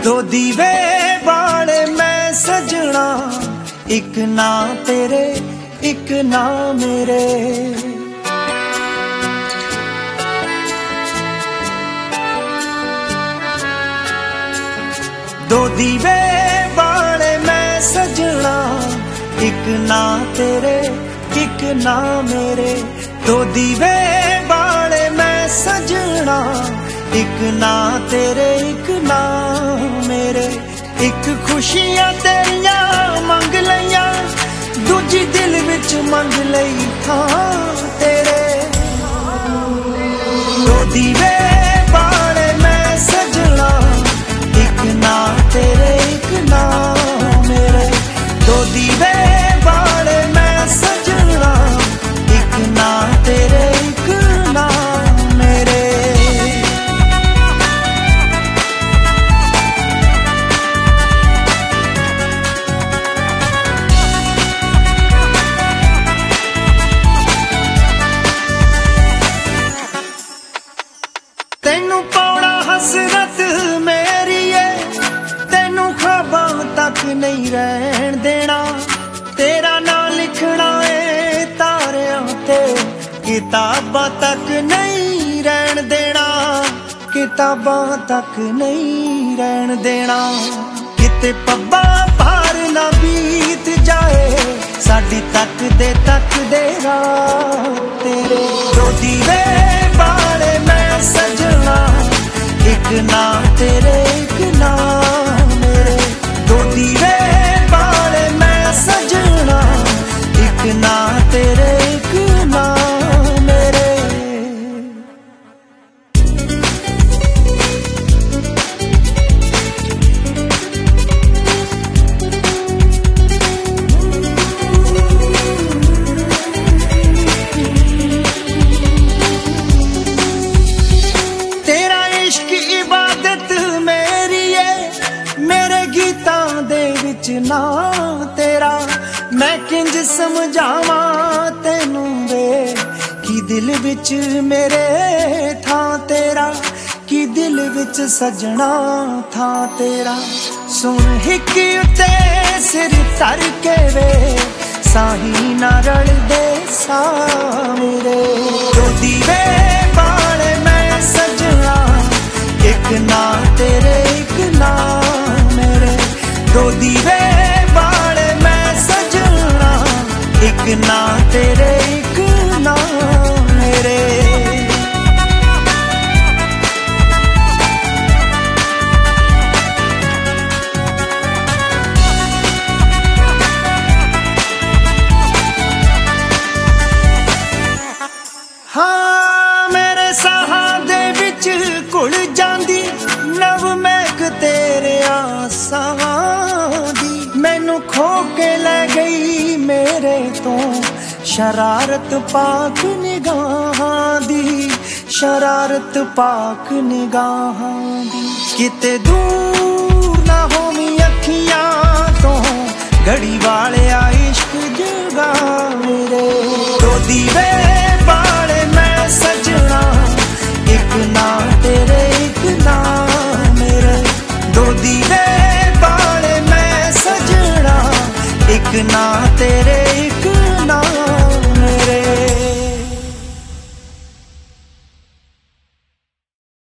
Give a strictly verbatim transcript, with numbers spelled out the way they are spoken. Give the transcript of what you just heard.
दो दीवे बाले मैं सजना, एक ना तेरे एक ना मेरे। दो दीवे बाले मैं सजना, एक ना तेरे एक ना मेरे। दो दीवे बाले मैं सजना, एक ना तेरे एक ना मेरे। एक खुशियां तेरिया मंग लईया, दूजी दिल विच मंग लई थां तेरे। दो दीवे बाले मैं सजना, एक ना तेरे एक ना मेरे। दो दीवे बाले मैं सजना, एक ना तेरे एक ना मेरे। तेनू पाउणा हसरत मेरी है, तेनू ख्वाबां तक नहीं रहन देना। तेरा नाम लिखना है तारियां ते, किताबां तक नहीं रहन देना। किताबां तक नहीं रहन देना। किते पब्बा पार ना बीत जाए, साडी तक दे तक दे रात तेरे। दो दीवे बाले मैं सजना, एक ना तेरे एक ना मेरे। दो दीवे बाले मैं सजना, एक ना तेरे एक ना मेरे। तेरा इश्क इबादत मेरी है, मेरे गीतां दे विच ना तेरा। मैं किंज समझावा तेनू वे, कि दिल विच मेरे थां तेरा। कि दिल विच सजना थां तेरा। सुन हिक्की उत्ते सिर धर के वे, साही ना रल दे सा मेरे। दो दीवे बाले मैं सजना, एक ना तेरे एक ना मेरे। दो दीवे बाले मैं सजना, एक ना तेरे एक ना मेरे। हाँ मेरे साहां दे विच घुल जांदी, नव महक तेरे आसां दी। मैनू खो के ले गई मेरे तो, शरारत पाक निगाहां दी। शरारत पाक निगाहां दी। किते दूर ना होवी अखियां तो, घड़ी वाले इश्क जगा मेरे। दो दीवे बाले मैं सजना, एक ना तेरे एक ना मेरे। दो दीवे बाले मैं सजना, एक ना